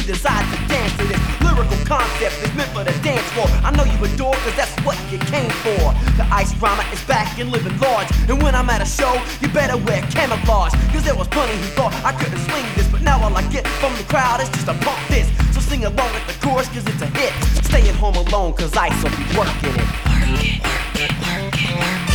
decide to dance to this lyrical concept that's meant for the dance floor. I know you adore, cause that's what you came for. The ice drama is back and living large, and when I'm at a show, you better wear camouflage, cause there was plenty who thought I couldn't sling this, but now all I get from the crowd is just a pump this. So sing along with the chorus, cause it's a hit. Staying home alone, cause ice will be working it. Work it, work it, work it, work it.